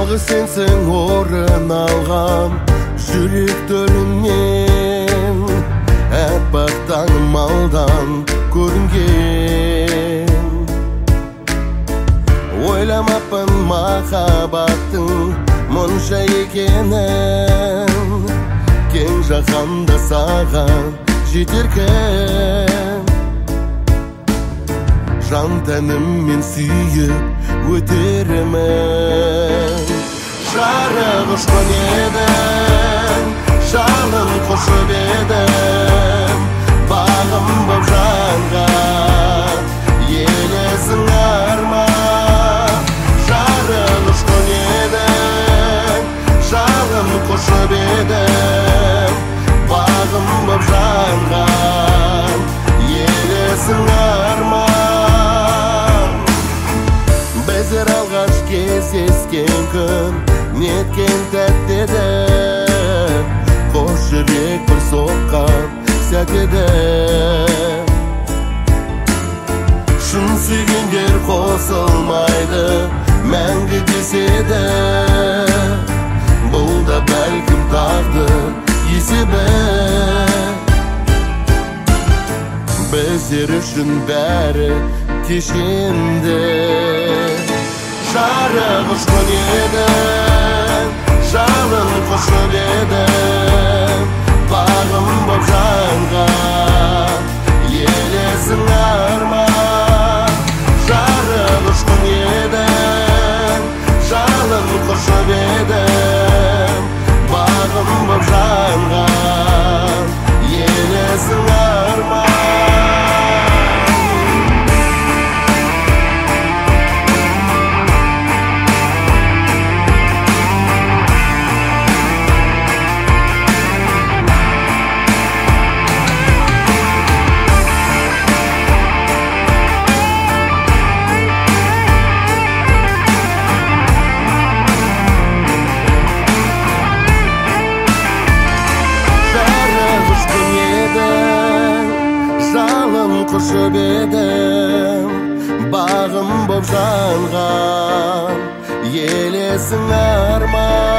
Жалғыз сенсің орын алған жүректерімнен, әппақ таңым алдан көрінген. Ойламаппын махаббаттың мұнша екенін, кең жаһанда саған жетеркен. Жан тәніммен сүйіп өтерімін. Жарық ұшқан едің, жалын қошып едім, бағым боп жанған елесің арман. Жарық ұшқан едің, жалын қошып едім, бағым боп жанған елесің арман. Біздер алғаш кездескен күн неткен тәтті еді, қос жүрек бір соққан сәт еді. Шын сүйгендер қосылмайды, мәңгі деседі. Бұл да бәлкім тағдыр есебі. Біздер үшін бәрі кешенді. Жарық ұшқан едің, жалын қошып едім, бағым боп жанған елесің арман. Жарық ұшқан едің, жалын қошып едім, бағым боп жанған елесің арман. Құшып едім, бағым боп жанған елесің арман.